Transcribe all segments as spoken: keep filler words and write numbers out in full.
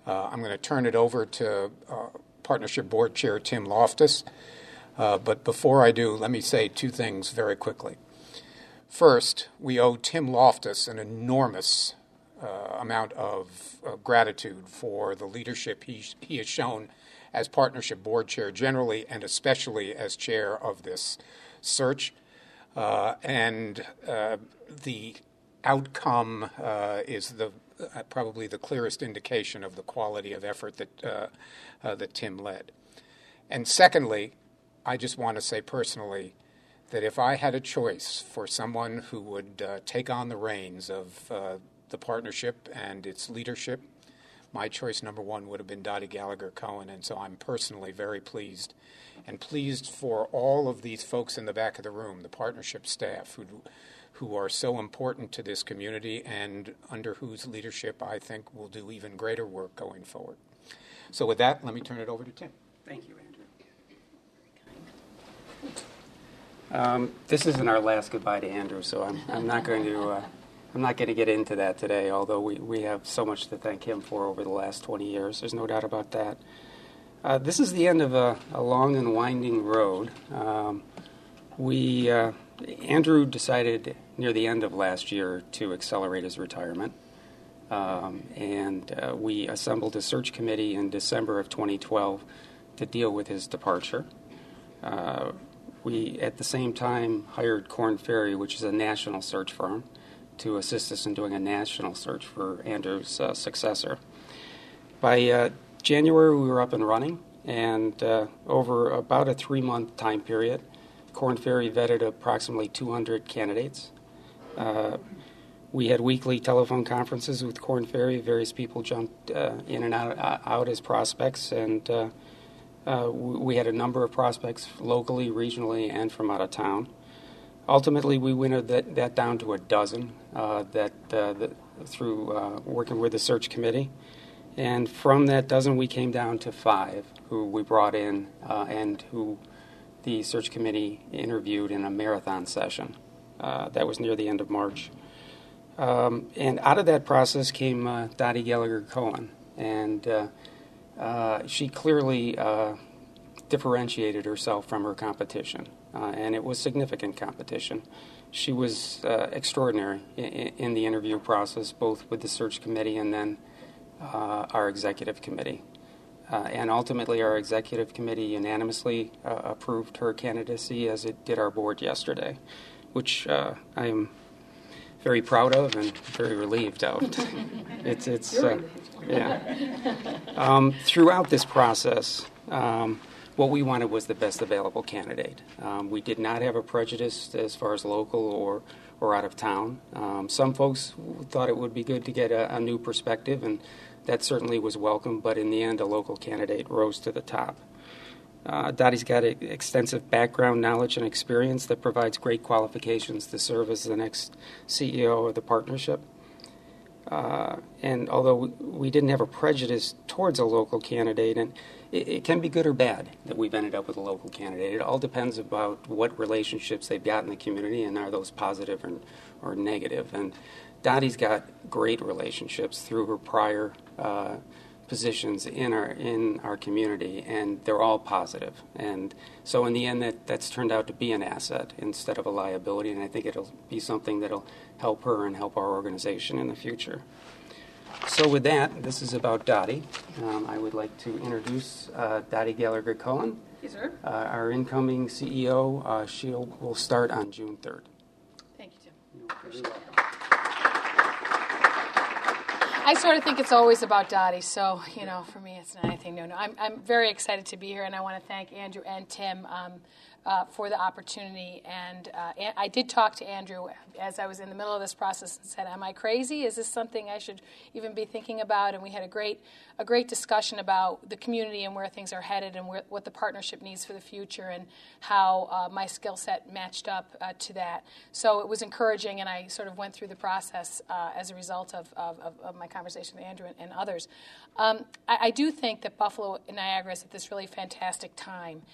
Uh, I'm going to turn it over to uh, Partnership Board Chair Tim Loftus. Uh, but before I do, let me say two things very quickly. First, we owe Tim Loftus an enormous uh, amount of uh, gratitude for the leadership he, he has shown as Partnership Board Chair generally and especially as chair of this search. Uh, and uh, the outcome uh, is the uh, probably the clearest indication of the quality of effort that uh, uh, that Tim led. And secondly, I just want to say personally that if I had a choice for someone who would uh, take on the reins of uh, the partnership and its leadership, my choice number one would have been Dottie Gallagher Cohen, and so I'm personally very pleased, and pleased for all of these folks in the back of the room, the partnership staff, who who are so important to this community and under whose leadership I think will do even greater work going forward. So with that, let me turn it over to Tim. Thank you, Andrew. Um, this isn't our last goodbye to Andrew, so I'm, I'm not going to uh, I'm not going to get into that today. Although we, we have so much to thank him for over the last twenty years, there's no doubt about that. Uh, this is the end of a, a long and winding road. Um, we uh, Andrew decided near the end of last year to accelerate his retirement, um, and uh, we assembled a search committee in December of twenty twelve to deal with his departure. Uh, We, at the same time, hired Korn Ferry, which is a national search firm, to assist us in doing a national search for Andrew's uh, successor. By uh, January, we were up and running, and uh, over about a three-month time period, Korn Ferry vetted approximately two hundred candidates. Uh, we had weekly telephone conferences with Korn Ferry. Various people jumped uh, in and out, out as prospects, and uh, Uh, we had a number of prospects locally, regionally, and from out of town. Ultimately, we winnowed that, that down to a dozen uh, that, uh, that through uh, working with the search committee. And from that dozen, we came down to five who we brought in uh, and who the search committee interviewed in a marathon session. Uh, that was near the end of March. Um, and out of that process came uh, Dottie Gallagher Cohen. And uh, Uh, she clearly uh, differentiated herself from her competition, uh, and it was significant competition. She was uh, extraordinary in, in the interview process, both with the search committee and then uh, our executive committee. Uh, and ultimately, our executive committee unanimously uh, approved her candidacy, as it did our board yesterday, which uh, I am very proud of and very relieved of. It's it's uh, yeah. Um, throughout this process, um, what we wanted was the best available candidate. Um, we did not have a prejudice as far as local or or out of town. Um, some folks thought it would be good to get a, a new perspective, and that certainly was welcome. But in the end, a local candidate rose to the top. Uh, Dottie's got a, extensive background, knowledge, and experience that provides great qualifications to serve as the next C E O of the partnership. Uh, and although we, we didn't have a prejudice towards a local candidate, and it, it can be good or bad that we've ended up with a local candidate. It all depends about what relationships they've got in the community, and are those positive or, or negative. And Dottie's got great relationships through her prior uh positions in our in our community, and they're all positive. And so in the end, that, that's turned out to be an asset instead of a liability, and I think it'll be something that'll help her and help our organization in the future. So with that, this is about Dottie. Um, I would like to introduce uh, Dottie Gallagher Cohen, yes, sir. Uh, our incoming C E O. Uh, she will start on June third. Thank you, Tim. Appreciate it. I sort of think it's always about Dottie, so, you know, for me it's not anything new. No, I'm, I'm very excited to be here, and I want to thank Andrew and Tim um, uh, for the opportunity. And uh, I did talk to Andrew as I was in the middle of this process and said, am I crazy? Is this something I should even be thinking about? And we had a great a great discussion about the community and where things are headed and where, what the partnership needs for the future, and how uh, my skill set matched up uh, to that. So it was encouraging, and I sort of went through the process uh, as a result of, of, of my conversation with Andrew and, and others. Um, I, I do think that Buffalo and Niagara is at this really fantastic time.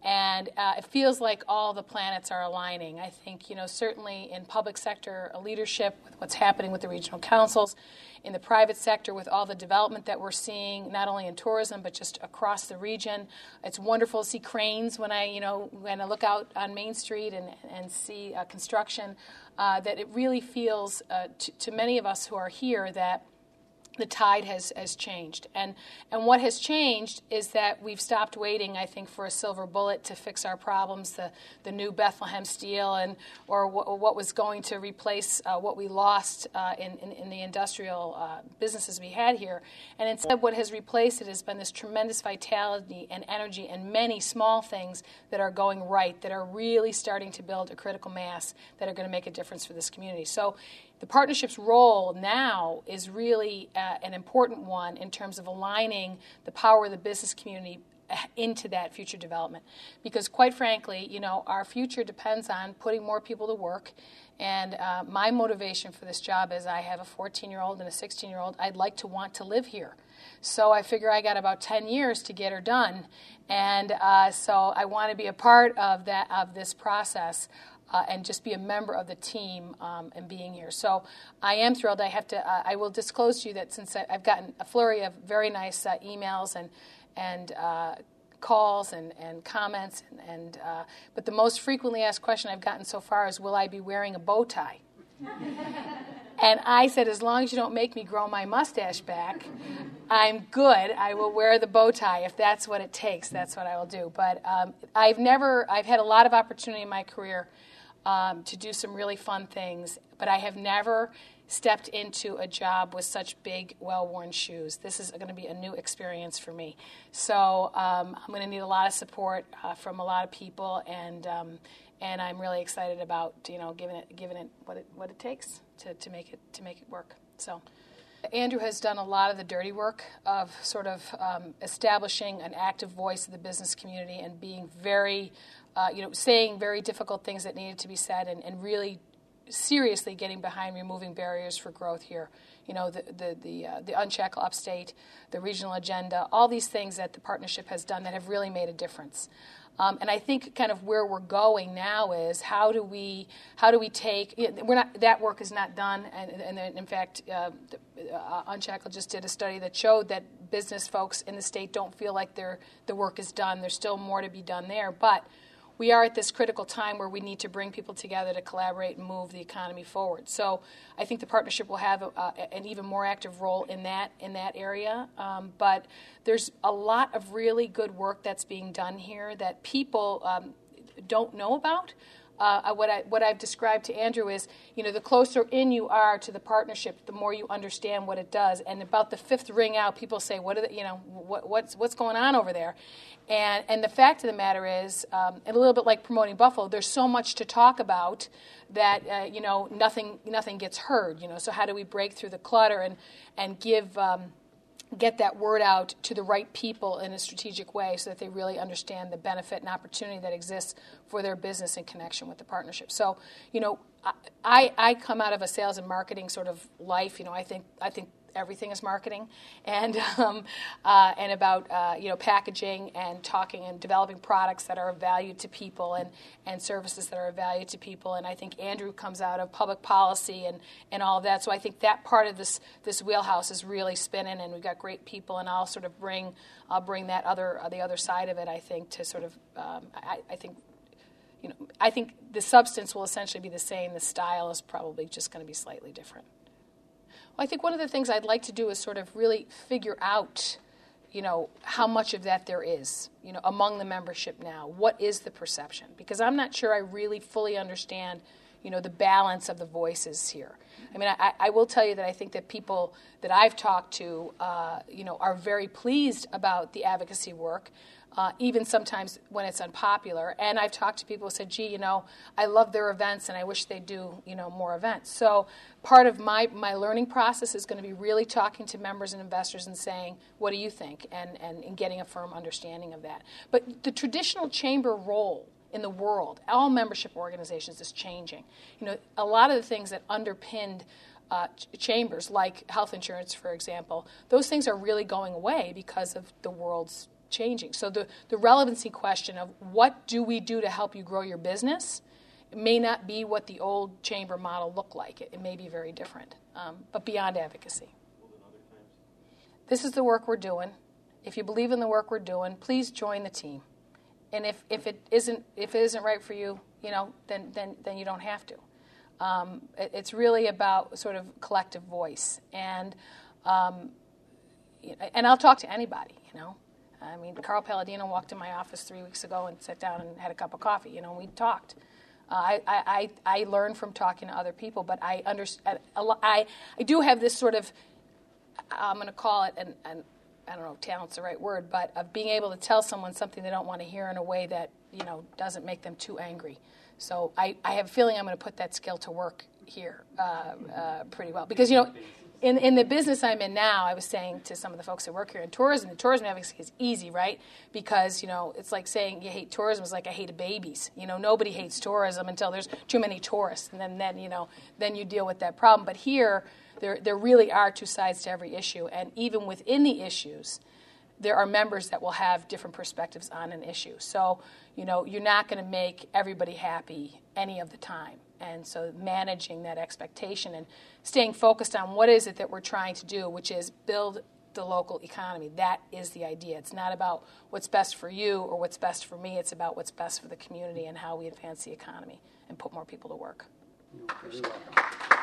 And uh, it feels like all the planets are aligning. I think, you know, certainly in public sector leadership, with what's happening with the regional councils, in the private sector with all the development that we're seeing, not only in tourism, but just across the region. It's wonderful to see cranes when I, you know, when I look out on Main Street and, and see uh, construction, uh, that it really feels uh, to, to many of us who are here that the tide has, has changed. And and what has changed is that we've stopped waiting, I think, for a silver bullet to fix our problems, the, the new Bethlehem Steel, and or, w- or what was going to replace uh, what we lost uh, in, in, in the industrial uh, businesses we had here. And instead what has replaced it has been this tremendous vitality and energy and many small things that are going right, that are really starting to build a critical mass that are going to make a difference for this community. So the partnership's role now is really uh, an important one in terms of aligning the power of the business community into that future development. Because quite frankly, you know, our future depends on putting more people to work. And uh, my motivation for this job is I have a fourteen-year-old and a sixteen-year-old. I'd like to want to live here. So I figure I got about ten years to get her done. And uh, so I want to be a part of that of this process. Uh, and just be a member of the team um, and being here. So I am thrilled. I have to. Uh, I will disclose to you that since I, I've gotten a flurry of very nice uh, emails and and uh, calls and, and comments, and, and uh, but the most frequently asked question I've gotten so far is, "Will I be wearing a bow tie?" And I said, as long as you don't make me grow my mustache back, I'm good. I will wear the bow tie if that's what it takes. That's what I will do. But um, I've never. I've had a lot of opportunity in my career. Um, to do some really fun things, but I have never stepped into a job with such big, well-worn shoes. This is going to be a new experience for me. So um, I'm going to need a lot of support uh, from a lot of people, and um, and I'm really excited about you know giving it giving it what it what it takes to, to make it to make it work. So Andrew has done a lot of the dirty work of sort of um, establishing an active voice of the business community and being very Uh, you know, saying very difficult things that needed to be said, and, and really seriously getting behind removing barriers for growth here. You know, the the the, uh, the Unshackle Upstate, the regional agenda, all these things that the partnership has done that have really made a difference. Um, and I think kind of where we're going now is how do we how do we take we're not that work is not done, and, and, and in fact, uh, uh, Unshackle just did a study that showed that business folks in the state don't feel like their the work is done. There's still more to be done there, but we are at this critical time where we need to bring people together to collaborate and move the economy forward. So I think the partnership will have a, a, an even more active role in that in that area. Um, but there's a lot of really good work that's being done here that people um, don't know about. Uh, what I what I've described to Andrew is, you know, the closer in you are to the partnership, the more you understand what it does. And about the fifth ring out, people say, "What are the, you know, what, what's what's going on over there?" And and the fact of the matter is, um, and a little bit like promoting Buffalo, there's so much to talk about that uh, you know nothing nothing gets heard. You know, so how do we break through the clutter and and give um, get that word out to the right people in a strategic way so that they really understand the benefit and opportunity that exists for their business in connection with the partnership. So, you know, I, I come out of a sales and marketing sort of life. You know, I think I think everything is marketing, and um, uh, and about uh, you know packaging and talking and developing products that are of value to people and, and services that are of value to people. And I think Andrew comes out of public policy and, and all of that. So I think that part of this this wheelhouse is really spinning, and we've got great people. And I'll sort of bring I'll bring that other uh, the other side of it. I think to sort of um, I, I think. You know, I think the substance will essentially be the same. The style is probably just going to be slightly different. Well, I think one of the things I'd like to do is sort of really figure out, you know, how much of that there is, you know, among the membership now. What is the perception? Because I'm not sure I really fully understand, you know, the balance of the voices here. I mean, I, I will tell you that I think that people that I've talked to, uh, you know, are very pleased about the advocacy work. Uh, even sometimes when it's unpopular. And I've talked to people who said, gee, you know, I love their events and I wish they'd do, you know, more events. So part of my, my learning process is going to be really talking to members and investors and saying, what do you think? And, and, and getting a firm understanding of that. But the traditional chamber role in the world, all membership organizations, is changing. You know, a lot of the things that underpinned Uh, ch- chambers, like health insurance, for example, those things are really going away because of the world's changing. So the, the relevancy question of what do we do to help you grow your business may not be what the old chamber model looked like. It, it may be very different, um, but beyond advocacy. This is the work we're doing. If you believe in the work we're doing, please join the team. And if, if it isn't if it isn't right for you, you know, then then then you don't have to. Um, it, it's really about sort of collective voice, and um, and I'll talk to anybody. You know, I mean, Carl Palladino walked in my office three weeks ago and sat down and had a cup of coffee. You know, and we talked. Uh, I, I I learn from talking to other people, but I understand. I I do have this sort of, I'm going to call it an, an I don't know if talent's the right word, but of being able to tell someone something they don't want to hear in a way that, you know, doesn't make them too angry. So I, I have a feeling I'm going to put that skill to work here uh, uh, pretty well. Because, you know, in in the business I'm in now, I was saying to some of the folks that work here in tourism, the tourism advocacy is easy, right? Because, you know, it's like saying you hate tourism is like I hate babies. You know, nobody hates tourism until there's too many tourists. And then, then you know, then you deal with that problem. But here, There, there really are two sides to every issue, and even within the issues, there are members that will have different perspectives on an issue. So, you know, you're not going to make everybody happy any of the time, and so managing that expectation and staying focused on what is it that we're trying to do, which is build the local economy. That is the idea. It's not about what's best for you or what's best for me. It's about what's best for the community and how we advance the economy and put more people to work. You're very welcome.